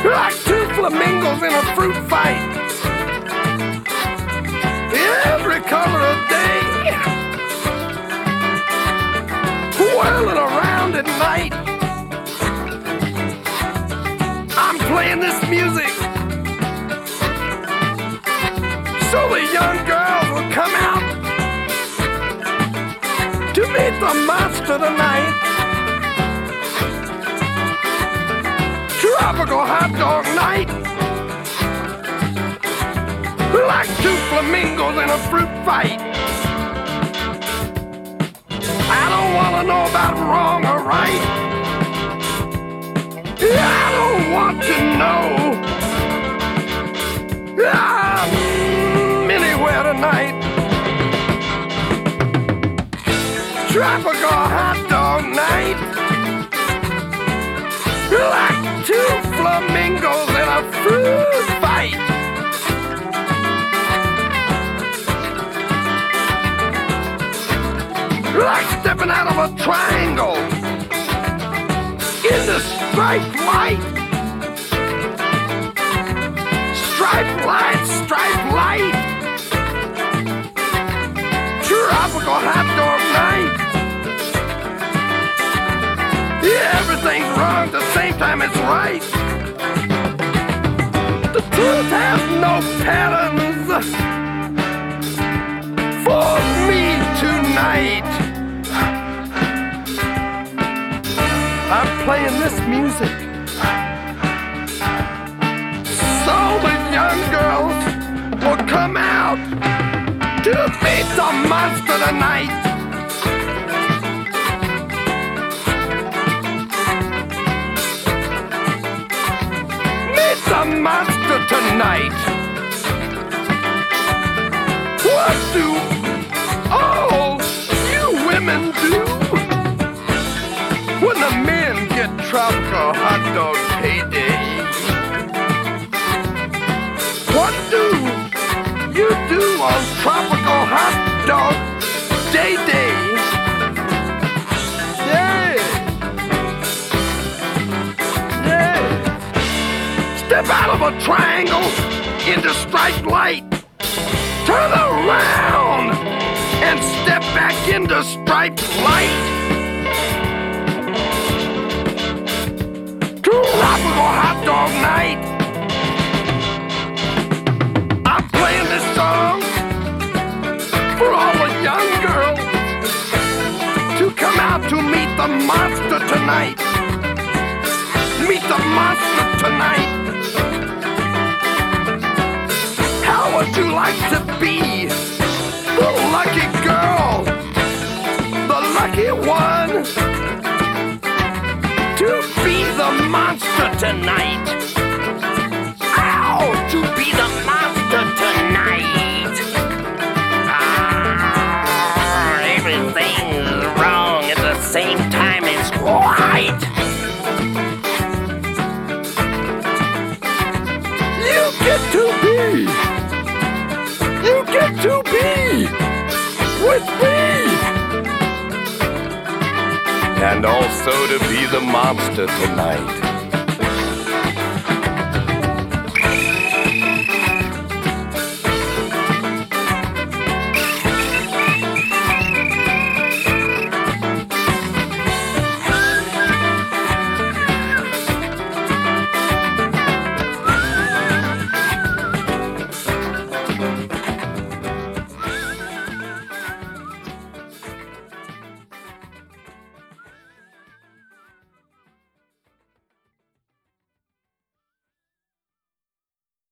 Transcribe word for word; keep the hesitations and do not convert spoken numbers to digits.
like two flamingos in a fruit fight. Every color of day, whirling around at night. I'm playing this music so the young girls will come out to meet the monster tonight. Tropical hot dog night, like two flamingos in a fruit fight. I don't wanna know about wrong or right. I don't want to know. I'm anywhere tonight. Tropical hot dog night, like two flamingos in a fruit fight. Like stepping out of a triangle in the striped light. Striped light, striped light. Tropical hot dog night. Everything's wrong, at the same time it's right. The truth has no patterns for me tonight. I'm playing this music so the young girls will come out to meet the monster tonight. Meet the monster tonight. What do all you women do when the men get tropical hot dog payday? What do you do on tropical hot dog day day? Yeah, yeah. Step out of a triangle into striped light. Turn around and step back into striped light. Tropical hot dog night. I'm playing this song for all the young girls to come out to meet the monster tonight. Meet the monster tonight. How would you like to be the lucky girl, the lucky one, to be the monster tonight? Ow! To be the monster tonight. Ah, everything's wrong at the same time it's right. You get to be, you get to be with me, and also to be the monster tonight.